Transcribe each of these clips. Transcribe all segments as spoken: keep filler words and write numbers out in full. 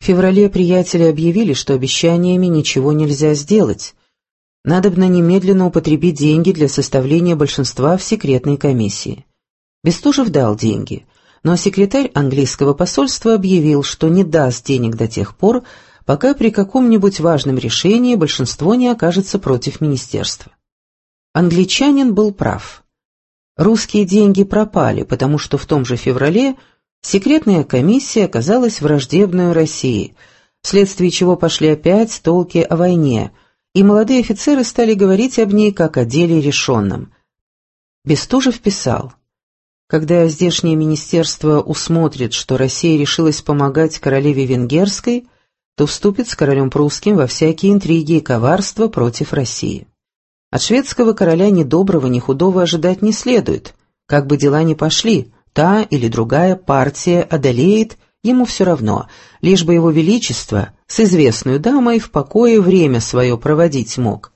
феврале приятели объявили, что обещаниями ничего нельзя сделать. Надобно немедленно употребить деньги для составления большинства в секретной комиссии. Бестужев дал деньги, но секретарь английского посольства объявил, что не даст денег до тех пор, пока при каком-нибудь важном решении большинство не окажется против министерства. Англичанин был прав. Русские деньги пропали, потому что в том же феврале секретная комиссия оказалась враждебной России, вследствие чего пошли опять толки о войне, и молодые офицеры стали говорить об ней как о деле решенном. Бестужев писал: «Когда здешнее министерство усмотрит, что Россия решилась помогать королеве венгерской, то вступит с королем прусским во всякие интриги и коварства против России. От шведского короля ни доброго, ни худого ожидать не следует. Как бы дела ни пошли, та или другая партия одолеет, ему все равно, лишь бы его величество с известной дамой в покое время свое проводить мог.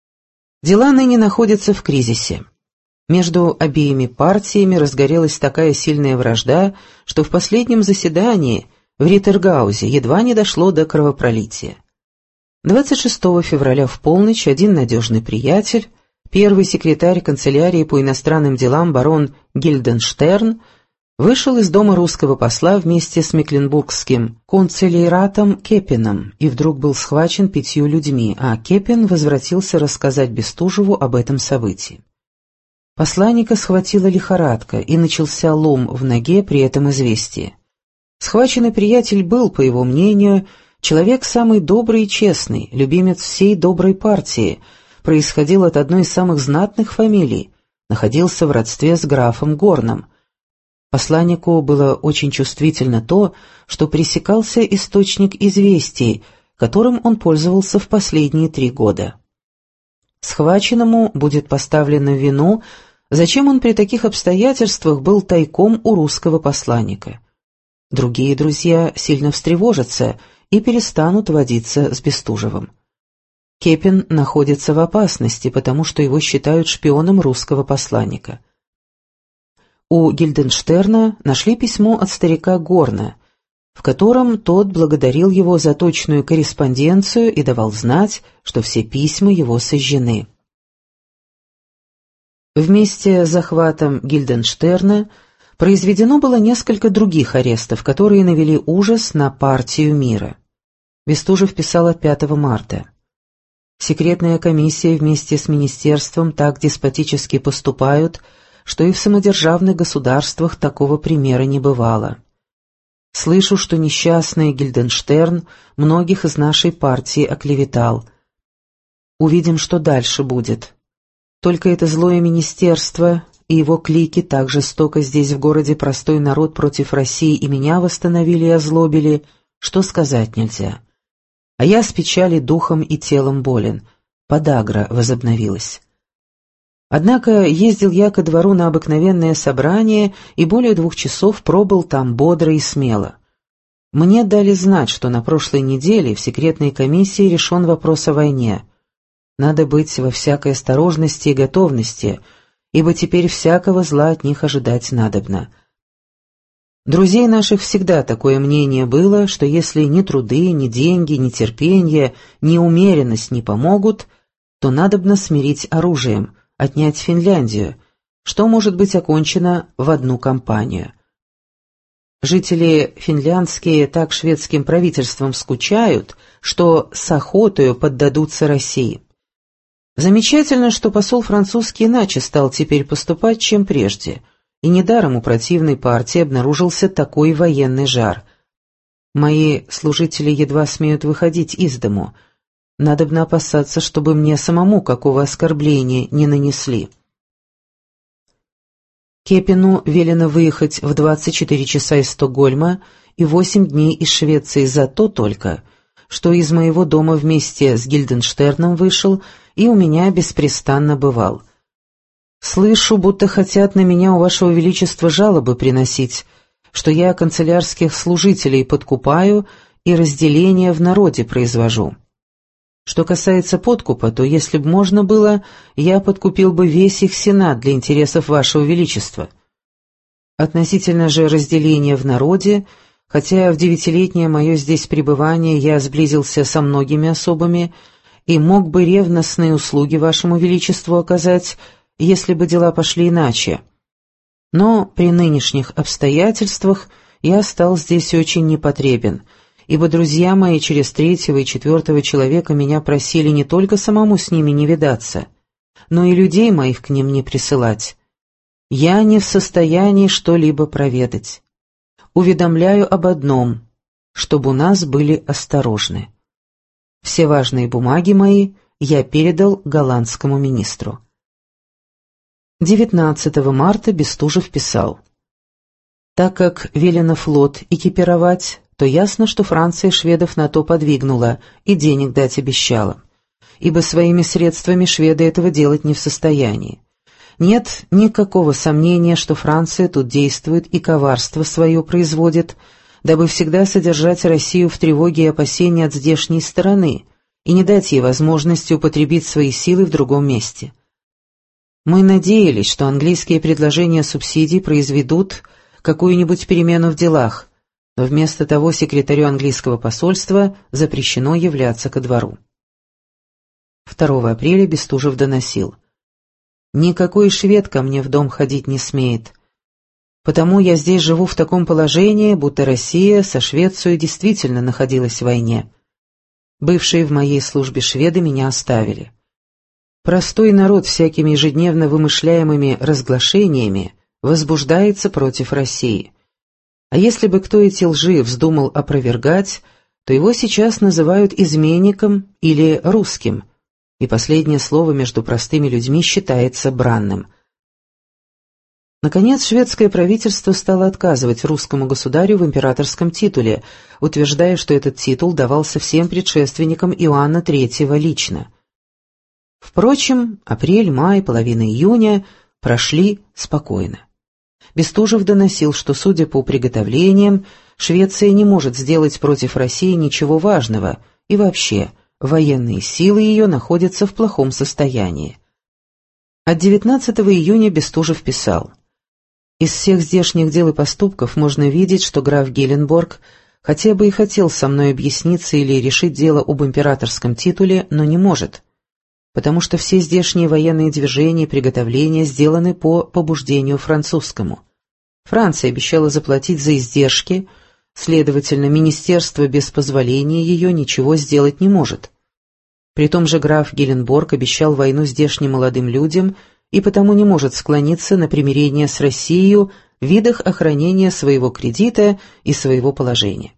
Дела ныне находятся в кризисе. Между обеими партиями разгорелась такая сильная вражда, что в последнем заседании в Риттергаузе едва не дошло до кровопролития. двадцать шестого февраля в полночь один надежный приятель, первый секретарь канцелярии по иностранным делам барон Гильденштерн, вышел из дома русского посла вместе с мекленбургским концелиератом Кеппеном и вдруг был схвачен пятью людьми, а Кеппен возвратился рассказать Бестужеву об этом событии. Посланника схватила лихорадка, и начался лом в ноге при этом известии. Схваченный приятель был, по его мнению, человек самый добрый и честный, любимец всей доброй партии, происходил от одной из самых знатных фамилий, находился в родстве с графом Горном. Посланнику было очень чувствительно то, что пресекался источник известий, которым он пользовался в последние три года. Схваченному будет поставлено в вину, зачем он при таких обстоятельствах был тайком у русского посланника. Другие друзья сильно встревожатся и перестанут водиться с Бестужевым. Кеппен находится в опасности, потому что его считают шпионом русского посланника. У Гильденштерна нашли письмо от старика Горна, в котором тот благодарил его за точную корреспонденцию и давал знать, что все письма его сожжены. Вместе с захватом Гильденштерна произведено было несколько других арестов, которые навели ужас на партию мира. Бестужев писал от пятого марта. «Секретная комиссия вместе с министерством так деспотически поступают, что и в самодержавных государствах такого примера не бывало. Слышу, что несчастный Гильденштерн многих из нашей партии оклеветал. Увидим, что дальше будет. Только это злое министерство и его клики так жестоко здесь в городе простой народ против России и меня восстановили и озлобили, что сказать нельзя. А я с печали духом и телом болен. Подагра возобновилась. Однако ездил я ко двору на обыкновенное собрание и более двух часов пробыл там бодро и смело. Мне дали знать, что на прошлой неделе в секретной комиссии решен вопрос о войне. Надо быть во всякой осторожности и готовности, ибо теперь всякого зла от них ожидать надобно. Друзей наших всегда такое мнение было, что если ни труды, ни деньги, ни терпение, ни умеренность не помогут, то надобно смирить оружием, отнять Финляндию, что может быть окончено в одну кампанию. Жители финляндские так шведским правительством скучают, что с охотою поддадутся России. Замечательно, что посол французский иначе стал теперь поступать, чем прежде, и недаром у противной партии обнаружился такой военный жар. Мои служители едва смеют выходить из дому. Надобно опасаться, чтобы мне самому какого оскорбления не нанесли. Кеппену велено выехать в двадцать четыре часа из Стокгольма и восемь дней из Швеции за то только, что из моего дома вместе с Гильденштерном вышел и у меня беспрестанно бывал. Слышу, будто хотят на меня у вашего величества жалобы приносить, что я канцелярских служителей подкупаю и разделение в народе произвожу. Что касается подкупа, то если б можно было, я подкупил бы весь их сенат для интересов вашего величества. Относительно же разделения в народе, хотя в девятилетнее мое здесь пребывание я сблизился со многими особами и мог бы ревностные услуги вашему величеству оказать, если бы дела пошли иначе. Но при нынешних обстоятельствах я стал здесь очень непотребен, ибо друзья мои через третьего и четвертого человека меня просили не только самому с ними не видаться, но и людей моих к ним не присылать. Я не в состоянии что-либо проведать. Уведомляю об одном, чтобы у нас были осторожны. Все важные бумаги мои я передал голландскому министру. девятнадцатого марта Бестужев писал: «Так как велено флот экипировать, то ясно, что Франция шведов на то подвигнула и денег дать обещала, ибо своими средствами шведы этого делать не в состоянии. Нет никакого сомнения, что Франция тут действует и коварство свое производит, дабы всегда содержать Россию в тревоге и опасении от здешней стороны и не дать ей возможности употребить свои силы в другом месте. Мы надеялись, что английские предложения субсидий произведут какую-нибудь перемену в делах, но вместо того секретарю английского посольства запрещено являться ко двору». второго апреля Бестужев доносил: «Никакой швед ко мне в дом ходить не смеет. Потому я здесь живу в таком положении, будто Россия со Швецией действительно находилась в войне. Бывшие в моей службе шведы меня оставили. Простой народ всякими ежедневно вымышляемыми разглашениями возбуждается против России. А если бы кто эти лжи вздумал опровергать, то его сейчас называют изменником или русским, и последнее слово между простыми людьми считается бранным». Наконец, шведское правительство стало отказывать русскому государю в императорском титуле, утверждая, что этот титул давался всем предшественникам Иоанна третьего лично. Впрочем, апрель, май, половина июня прошли спокойно. Бестужев доносил, что, судя по приготовлениям, Швеция не может сделать против России ничего важного, и вообще военные силы ее находятся в плохом состоянии. От девятнадцатого июня Бестужев писал: «Из всех здешних дел и поступков можно видеть, что граф Геленборг хотя бы и хотел со мной объясниться или решить дело об императорском титуле, но не может, потому что все здешние военные движения и приготовления сделаны по побуждению французскому. Франция обещала заплатить за издержки, следовательно, министерство без позволения ее ничего сделать не может. При том же граф Геленборг обещал войну здешним молодым людям и потому не может склониться на примирение с Россией в видах охранения своего кредита и своего положения».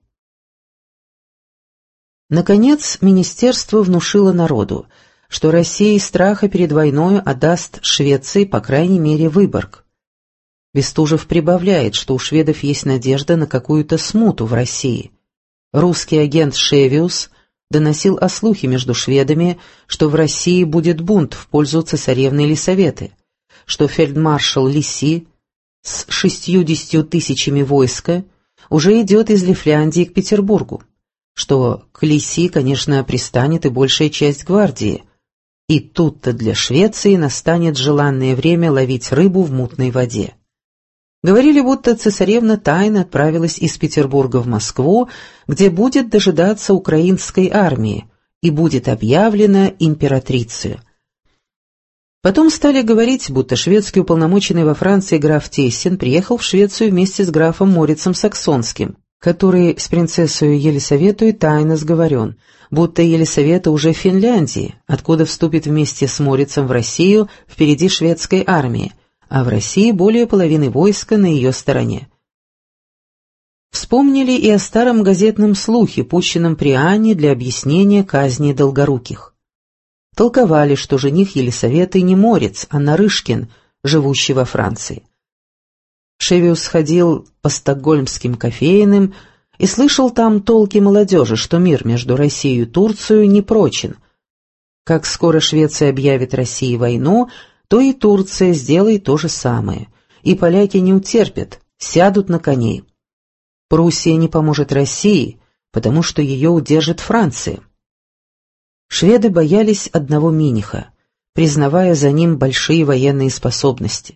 Наконец, министерство внушило народу, что Россия из страха перед войной отдаст Швеции по крайней мере Выборг. Бестужев прибавляет, что у шведов есть надежда на какую-то смуту в России. Русский агент Шевиус доносил о слухе между шведами, что в России будет бунт в пользу цесаревны Елисаветы, что фельдмаршал Лиси с шестьюдесятью тысячами войска уже идет из Лифляндии к Петербургу, что к Лиси, конечно, пристанет и большая часть гвардии, и тут-то для Швеции настанет желанное время ловить рыбу в мутной воде. Говорили, будто цесаревна тайно отправилась из Петербурга в Москву, где будет дожидаться украинской армии и будет объявлена императрицей. Потом стали говорить, будто шведский уполномоченный во Франции граф Тессин приехал в Швецию вместе с графом Морицем Саксонским, который с принцессой Елисаветой тайно сговорен, будто Елисавета уже в Финляндии, откуда вступит вместе с Морицем в Россию впереди шведской армии, а в России более половины войска на ее стороне. Вспомнили и о старом газетном слухе, пущенном при Анне для объяснения казни Долгоруких. Толковали, что жених Елисаветы не Морец, а Нарышкин, живущий во Франции. Шевиус ходил по стокгольмским кофейным и слышал там толки молодежи, что мир между Россией и Турцией не прочен. Как скоро Швеция объявит России войну, то и Турция сделает то же самое, и поляки не утерпят, сядут на коней. Пруссия не поможет России, потому что ее удержит Франция. Шведы боялись одного Миниха, признавая за ним большие военные способности.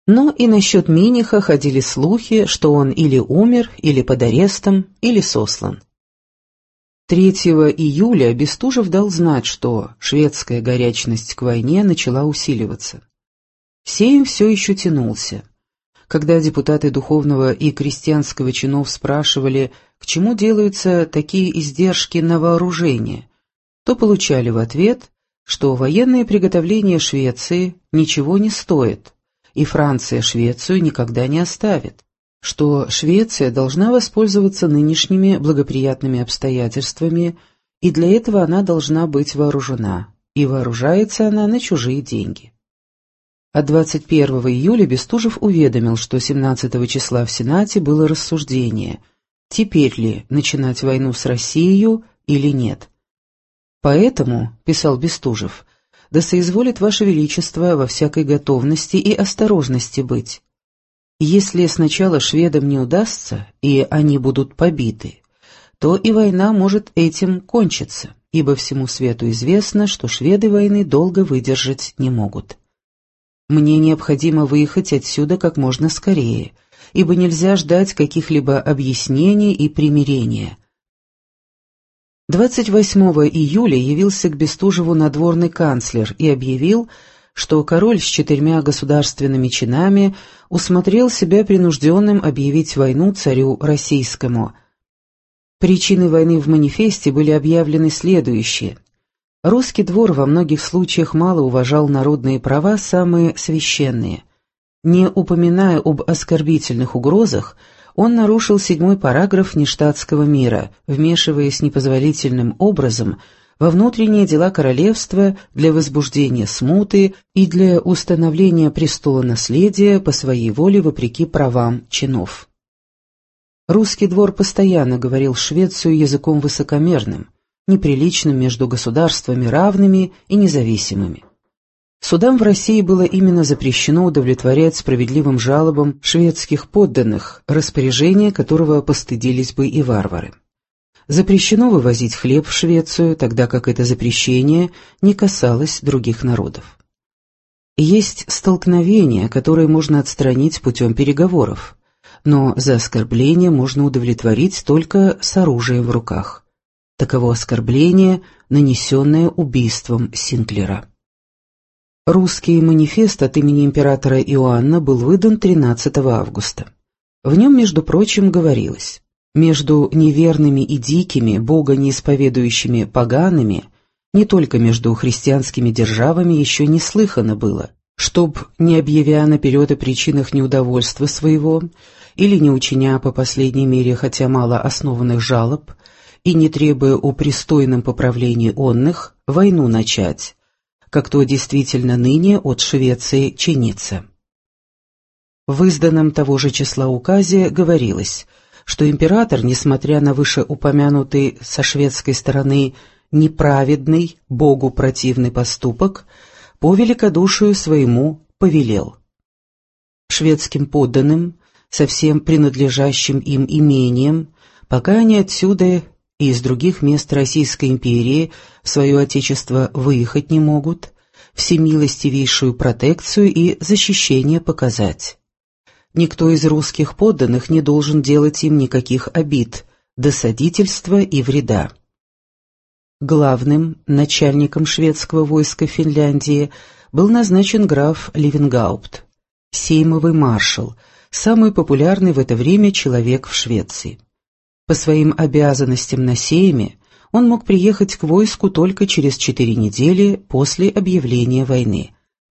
Но и насчет Миниха ходили слухи, что он или умер, или под арестом, или сослан. третьего июля Бестужев дал знать, что шведская горячность к войне начала усиливаться. Сейм все еще тянулся. Когда депутаты духовного и крестьянского чинов спрашивали, к чему делаются такие издержки на вооружение, то получали в ответ, что военные приготовления Швеции ничего не стоят, и Франция Швецию никогда не оставит, что Швеция должна воспользоваться нынешними благоприятными обстоятельствами, и для этого она должна быть вооружена, и вооружается она на чужие деньги. А двадцать первого июля Бестужев уведомил, что семнадцатого числа в Сенате было рассуждение, теперь ли начинать войну с Россией или нет. «Поэтому, — писал Бестужев, — да соизволит Ваше Величество во всякой готовности и осторожности быть. Если сначала шведам не удастся, и они будут побиты, то и война может этим кончиться, ибо всему свету известно, что шведы войны долго выдержать не могут. Мне необходимо выехать отсюда как можно скорее, ибо нельзя ждать каких-либо объяснений и примирения». двадцать восьмого июля явился к Бестужеву надворный канцлер и объявил, что король с четырьмя государственными чинами усмотрел себя принужденным объявить войну царю российскому. Причины войны в манифесте были объявлены следующие. Русский двор во многих случаях мало уважал народные права, самые священные. Не упоминая об оскорбительных угрозах, он нарушил седьмой параграф нештатского мира, вмешиваясь непозволительным образом во внутренние дела королевства для возбуждения смуты и для установления престола наследия по своей воле вопреки правам чинов. Русский двор постоянно говорил Швецию языком высокомерным, неприличным между государствами равными и независимыми. Судам в России было именно запрещено удовлетворять справедливым жалобам шведских подданных, распоряжения которого постыдились бы и варвары. Запрещено вывозить хлеб в Швецию, тогда как это запрещение не касалось других народов. Есть столкновения, которые можно отстранить путем переговоров, но за оскорбление можно удовлетворить только с оружием в руках. Таково оскорбление, нанесенное убийством Синклера. Русский манифест от имени императора Иоанна был выдан тринадцатого августа. В нем, между прочим, говорилось: между неверными и дикими, бога неисповедующими погаными, не только между христианскими державами еще не слыхано было, чтоб, не объявя наперед о причинах неудовольства своего, или не учиня по последней мере хотя мало основанных жалоб, и не требуя о пристойном поправлении онных, войну начать, как то действительно ныне от Швеции чинится. В изданном того же числа указе говорилось, что император, несмотря на вышеупомянутый со шведской стороны неправедный, Богу противный поступок, по великодушию своему повелел шведским подданным, со всем принадлежащим им имением, пока они отсюда и из других мест Российской империи в свое отечество выехать не могут, всемилостивейшую протекцию и защищение показать. Никто из русских подданных не должен делать им никаких обид, досадительства и вреда. Главным начальником шведского войска в Финляндии был назначен граф Левенгаупт, сеймовый маршал, самый популярный в это время человек в Швеции. По своим обязанностям на сейме он мог приехать к войску только через четыре недели после объявления войны.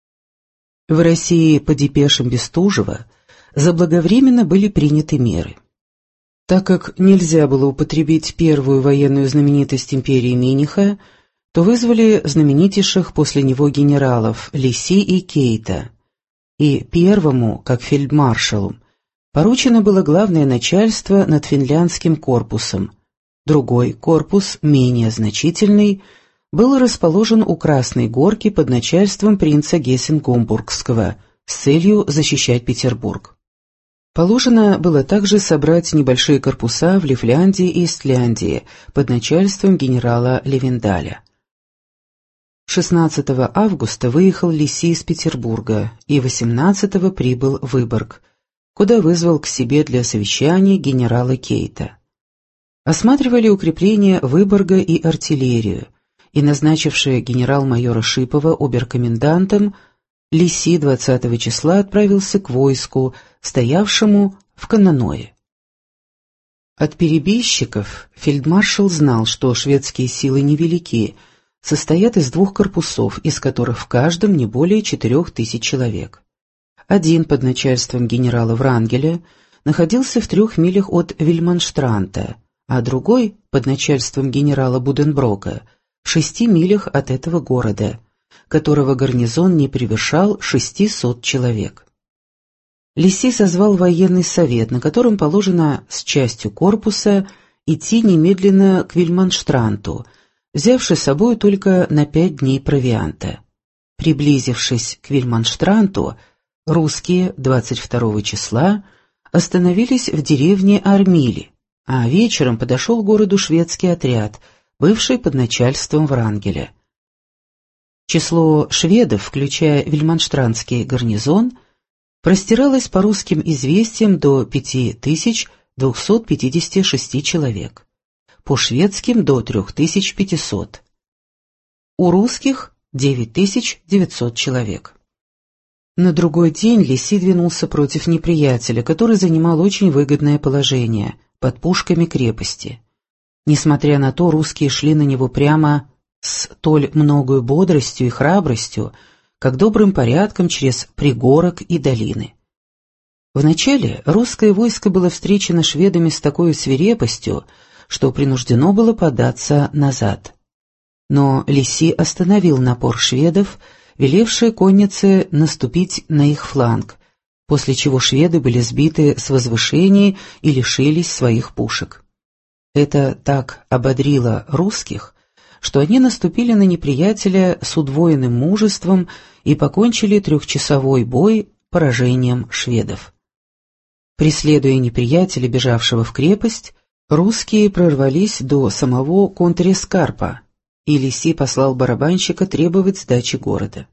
В России по депешам Бестужева заблаговременно были приняты меры. Так как нельзя было употребить первую военную знаменитость империи Миниха, то вызвали знаменитейших после него генералов Лиси и Кейта, и первому, как фельдмаршалу, поручено было главное начальство над финляндским корпусом. Другой корпус, менее значительный, был расположен у Красной Горки под начальством принца Гессен-Гомбургского с целью защищать Петербург. Положено было также собрать небольшие корпуса в Лифляндии и Истляндии под начальством генерала Левендаля. шестнадцатого августа выехал Лиси из Петербурга и восемнадцатого прибыл в Выборг, куда вызвал к себе для совещания генерала Кейта. Осматривали укрепления Выборга и артиллерию, и назначивший генерал-майора Шипова оберкомендантом, Лиси двадцатого числа отправился к войску, стоявшему в Кононое. От перебежчиков фельдмаршал знал, что шведские силы невелики, состоят из двух корпусов, из которых в каждом не более четырех тысяч человек. Один под начальством генерала Врангеля находился в трех милях от Вильманштранта, а другой под начальством генерала Буденброка в шести милях от этого города, которого гарнизон не превышал шестисот человек. Лиси созвал военный совет, на котором положено с частью корпуса идти немедленно к Вильманштранту, взявши с собой только на пять дней провианта. Приблизившись к Вильманштранту, русские двадцать второго числа остановились в деревне Армили, а вечером подошел к городу шведский отряд, бывший под начальством Врангеля. Число шведов, включая Вильманштрантский гарнизон, простиралось по русским известиям до пяти тысяч двухсот пятидесяти шести человек, по шведским до трёх тысяч пятисот. У русских девять тысяч девятьсот человек. На другой день Лиси двинулся против неприятеля, который занимал очень выгодное положение под пушками крепости. Несмотря на то, русские шли на него прямо с столь многою бодростью и храбростью, как добрым порядком через пригорок и долины. Вначале русское войско было встречено шведами с такой свирепостью, что принуждено было податься назад. Но Лиси остановил напор шведов, велевшие коннице наступить на их фланг, после чего шведы были сбиты с возвышений и лишились своих пушек. Это так ободрило русских, что они наступили на неприятеля с удвоенным мужеством и покончили трехчасовой бой поражением шведов. Преследуя неприятеля, бежавшего в крепость, русские прорвались до самого Контрескарпа, и Лиси послал барабанщика требовать сдачи города.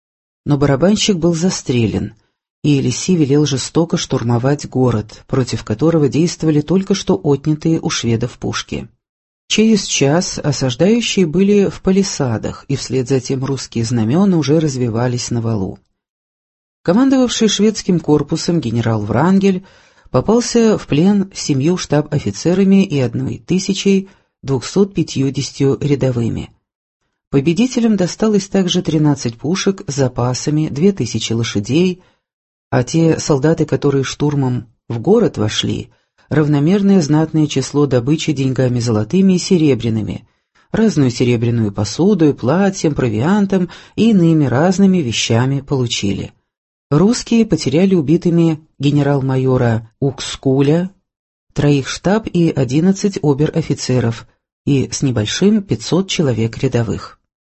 Но барабанщик был застрелен, и Лиси велел жестоко штурмовать город, против которого действовали только что отнятые у шведов пушки. Через час осаждающие были в палисадах, и вслед за тем русские знамена уже развивались на валу. Командовавший шведским корпусом генерал Врангель попался в плен с семью штаб-офицерами и одной тысячей двухсот пятьюдесятью рядовыми. Победителям досталось также тринадцать пушек с запасами, две тысячи лошадей, а те солдаты, которые штурмом в город вошли, равномерное знатное число добычи деньгами золотыми и серебряными, разную серебряную посуду, платьем, провиантом и иными разными вещами получили. Русские потеряли убитыми генерал-майора Укскуля, троих штаб и одиннадцать обер-офицеров, и с небольшим пятьсот человек рядовых.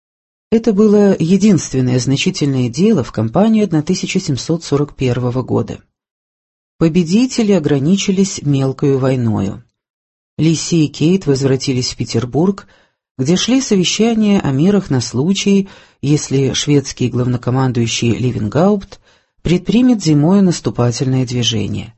Это было единственное значительное дело в кампании тысяча семьсот сорок первого года. Победители ограничились мелкою войною. Лиси и Кейт возвратились в Петербург, где шли совещания о мерах на случай, если шведский главнокомандующий Левенгаупт предпримет зимою наступательное движение.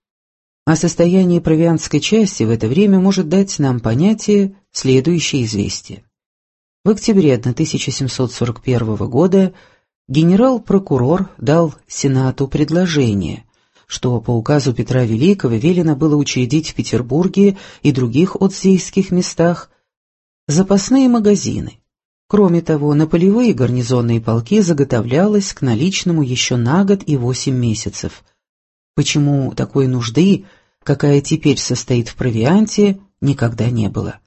О состоянии провиантской части в это время может дать нам понятие следующее известие. В октябре тысяча семьсот сорок первого года генерал-прокурор дал Сенату предложение, что по указу Петра Великого велено было учредить в Петербурге и других отсейских местах запасные магазины. Кроме того, на полевые гарнизонные полки заготовлялось к наличному еще на год и восемь месяцев. Почему такой нужды, какая теперь состоит в провианте, никогда не было.